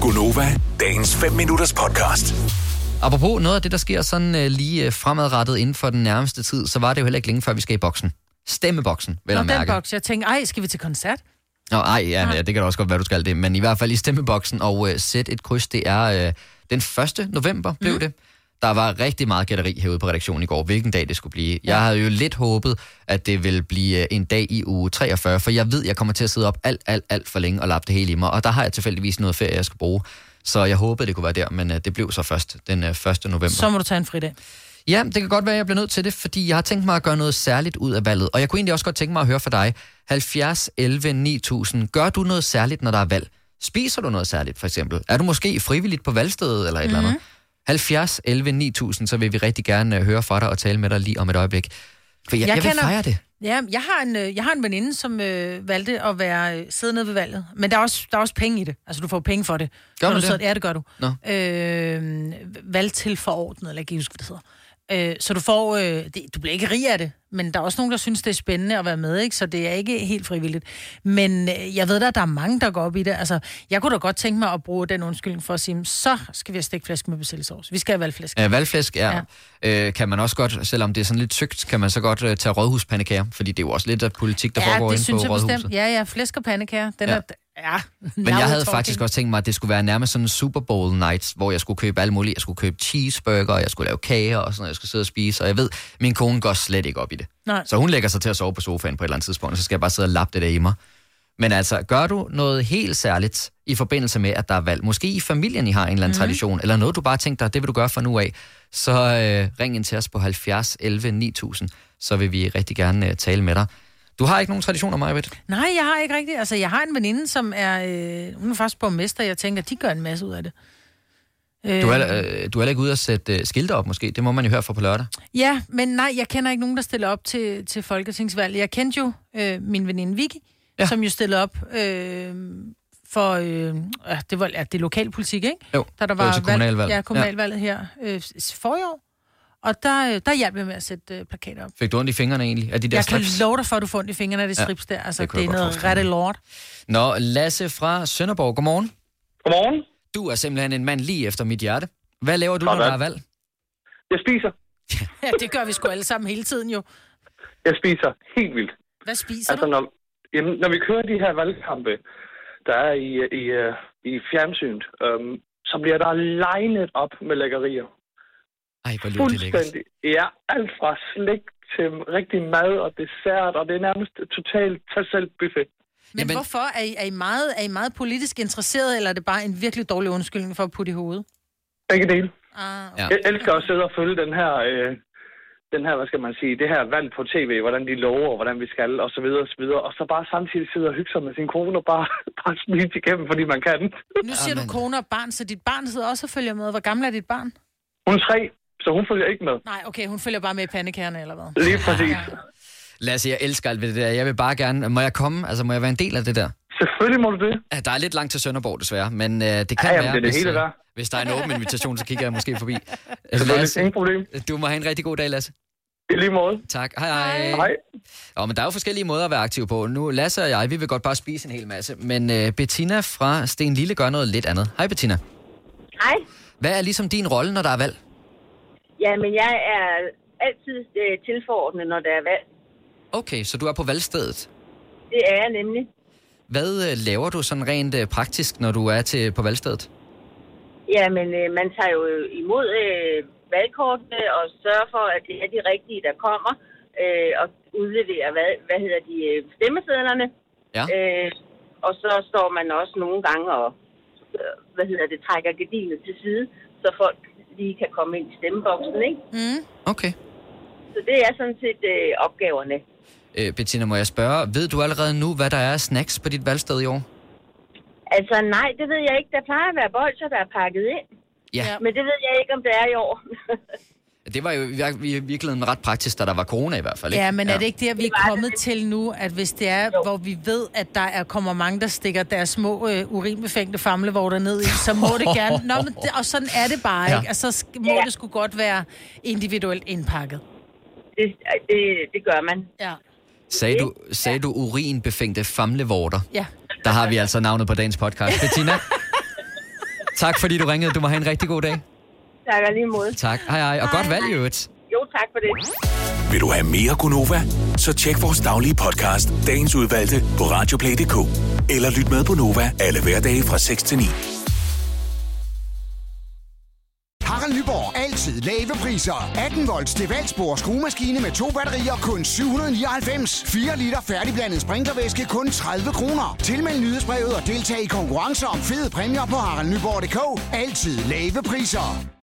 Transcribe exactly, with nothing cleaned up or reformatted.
Gonova, dagens fem minutters podcast. Apropos noget af det, der sker sådan uh, lige uh, fremadrettet inden for den nærmeste tid, så var det jo heller ikke længe før, vi skal i boksen. Stemmeboksen, vel at mærke. den boks. Jeg tænkte, ej, skal vi til koncert? Nå, ej, ja, ja, det kan da også godt være, du skal det. Men i hvert fald i stemmeboksen, og uh, sæt et kryds, det er uh, den første november, blev mm. det. Der var rigtig meget gætteri herude på redaktionen i går, hvilken dag det skulle blive. Jeg havde jo lidt håbet, at det ville blive en dag i uge treogfyrre, for jeg ved, jeg kommer til at sidde op alt, alt, alt for længe og lappe det hele i mig. Og der har jeg tilfældigvis noget ferie, jeg skal bruge. Så jeg håbede, det kunne være der, men uh, det blev så først den uh, første november. Så må du tage en fridag. Ja, det kan godt være, at jeg bliver nødt til det, fordi jeg har tænkt mig at gøre noget særligt ud af valget. Og jeg kunne egentlig også godt tænke mig at høre fra dig. halvfjerds elleve ni tusind. Gør du noget særligt, når der er valg? Spiser du noget særligt, for eksempel? Er du måske frivilligt på valgstedet eller et mm-hmm. eller andet? halvfjerds elleve ni tusind, så vil vi rigtig gerne høre fra dig og tale med dig lige om et øjeblik. For jeg, jeg, jeg vil kender, fejre det. Ja, jeg har en, jeg har en veninde, som øh, valgte at være øh, sidde nede ved valget. Men der er, også, der er også penge i det. Altså, du får penge for det. Gør du det? det? Ja, det gør du. Nå. Øh, valgtilforordnet, eller ikke huske, hvad det hedder. Øh, så du får, øh, det, du bliver ikke rig af det, men der er også nogen, der synes, det er spændende at være med, ikke? Så det er ikke helt frivilligt. Men øh, jeg ved da, at der er mange, der går op i det. Altså, jeg kunne da godt tænke mig at bruge den undskyldning for at sige, så skal vi have stikflæsk med persillesovs. Vi skal have valgflæsk. Ja, valgflæsk, ja. ja. Øh, kan man også godt, selvom det er sådan lidt tykt, kan man så godt uh, tage rådhuspandekager, fordi det er jo også lidt af politik, der ja, foregår inde på rådhuset. Bestemt. Ja, ja, flæsk og pandekager. Den ja. er... Ja, men jeg havde faktisk også tænkt mig, at det skulle være nærmest sådan en Super Bowl night, hvor jeg skulle købe alle mulige. Jeg skulle købe cheeseburger, jeg skulle lave kager og sådan noget, jeg skulle sidde og spise. Og jeg ved, min kone går slet ikke op i det. Nej. Så hun lægger sig til at sove på sofaen på et eller andet tidspunkt, og så skal jeg bare sidde og lappe det der i mig. Men altså, gør du noget helt særligt i forbindelse med, at der er valg? Måske i familien, I har en eller anden mm. tradition, eller noget, du bare tænker dig, det vil du gøre fra nu af. Så øh, ring ind til os på halvfjerds elleve ni tusind, så vil vi rigtig gerne øh, tale med dig. Du har ikke nogen traditioner, Maja? Nej, jeg har ikke rigtigt. Altså, jeg har en veninde, som er... Øh, hun er faktisk borgmester. Jeg tænker, de gør en masse ud af det. Øh, du, er, øh, du er ikke ude at sætte øh, skilte op, måske? Det må man jo høre fra på lørdag. Ja, men nej, jeg kender ikke nogen, der stiller op til, til folketingsvalg. Jeg kendte jo øh, min veninde Vicky, ja. som jo stillede op øh, for... Øh, det var ja, det lokalpolitik, ikke? Jo, da der var til kommunalvalg. Valg, ja, kommunalvalget ja. her øh, forrige år. Og der, der hjalp jeg med at sætte øh, plakater op. Fik du ondt i fingrene egentlig? Er de der jeg strips? kan love dig for, at du får ondt i fingrene af de strips ja, der. Altså, det, det er noget rette lort. Nå, Lasse fra Sønderborg, godmorgen. Godmorgen. Du er simpelthen en mand lige efter mit hjerte. Hvad laver du, når der er valg? Jeg spiser. Ja, det gør vi sgu alle sammen hele tiden jo. Jeg spiser helt vildt. Hvad spiser altså, du? Når, jamen, når vi kører de her valgkampe, der er i, i, i fjernsynet, øhm, så bliver der legnet op med lækkerier. Ej, hvor lyder det lækkert. Ja, alt fra slik til rigtig mad og dessert, og det er nærmest totalt tag selv buffet. Men Jamen, hvorfor? Er I, er, I meget, er I meget politisk interesseret, eller er det bare en virkelig dårlig undskyldning for at putte i hovedet? Begge dele. Ah, okay. ja. Jeg elsker at sidde og følge den her, øh, den her, hvad skal man sige, det her valg på tv, hvordan de lover, hvordan vi skal, og så videre, og så videre. Og så bare samtidig sidde og hygge sig med sin kone og bare, bare smile igennem, fordi man kan. Nu siger du kone og barn, så dit barn sidder også og følger med. Hvor gammel er dit barn? Hun er tre. Så hun følger ikke med. Nej, okay, hun følger bare med i pandekærne, eller hvad? Lige præcis. Lasse, jeg elsker alt ved det der. Jeg vil bare gerne... Må jeg komme? Altså, må jeg være en del af det der? Selvfølgelig må du det. Ja, der er lidt langt til Sønderborg, desværre, men øh, det kan ja, jamen, være, det er det hvis, hele øh, der. hvis der er en åben invitation, så kigger jeg måske forbi. Lasse, ingen problem. Du må have en rigtig god dag, Lasse. I lige måde. Tak. Hej, hej. Hej. Åh, men der er jo forskellige måder at være aktiv på. Nu, Lasse og jeg, vi vil godt bare spise en hel masse, men øh, Bettina fra Sten Lille gør noget lidt andet. Hej, Bettina. Hej. Hvad er ligesom din rolle, når der er valg? Ja, men jeg er altid øh, tilforordnet, når der er valg. Okay, så du er på valgstedet? Det er jeg nemlig. Hvad øh, laver du sådan rent øh, praktisk, når du er til på valgstedet? Ja, men øh, man tager jo imod øh, valgkortene og sørger for, at det er de rigtige, der kommer, øh, og udleverer, hvad, hvad hedder de, øh, stemmesedlerne. Ja. Øh, og så står man også nogle gange og, øh, hvad hedder det, trækker gardinet til side, så folk lige kan komme ind i stemmeboksen, ikke? Mm. Okay. Så det er sådan set øh, opgaverne. Øh, Bettina, må jeg spørge, ved du allerede nu, hvad der er af snacks på dit valgsted i år? Altså nej, det ved jeg ikke. Der plejer at være bolcher, der er pakket ind. Ja. Men det ved jeg ikke, om det er i år. Det var jo i virkeligheden ret praktisk, da der var corona i hvert fald, ikke? Ja, men er det ikke det, at vi er kommet til nu, at hvis det er, jo. hvor vi ved, at der er, kommer mange, der stikker deres små øh, urinbefængte famlevorter ned i, så må det gerne... Nå, men det, og sådan er det bare, ja. ikke? Altså, så må ja. det sgu godt være individuelt indpakket. Det, det, det gør man. Ja. Sagde du, sagde du urinbefængte famlevorter? Ja. Der har vi altså navnet på dagens podcast. Bettina? Tak fordi du ringede. Du må have en rigtig god dag. Tak og lige måde. Tak. Hej hej. Og hej, godt valg i øvrigt. Jo, tak for det. Vil du have mere Gunova? Så tjek vores daglige podcast, dagens udvalgte, på radioplay punktum d k. Eller lyt med på Nova alle hverdage fra seks til ni. Harald Nyborg. Altid lave priser. atten volts til valgsbord skruemaskine med to batterier kun syv hundrede nioghalvfems. fire liter færdigblandet sprinklervæske kun tredive kroner. Tilmeld nyhedsbrevet og deltag i konkurrencer om fede præmier på harald nyborg punktum d k. Altid lave priser.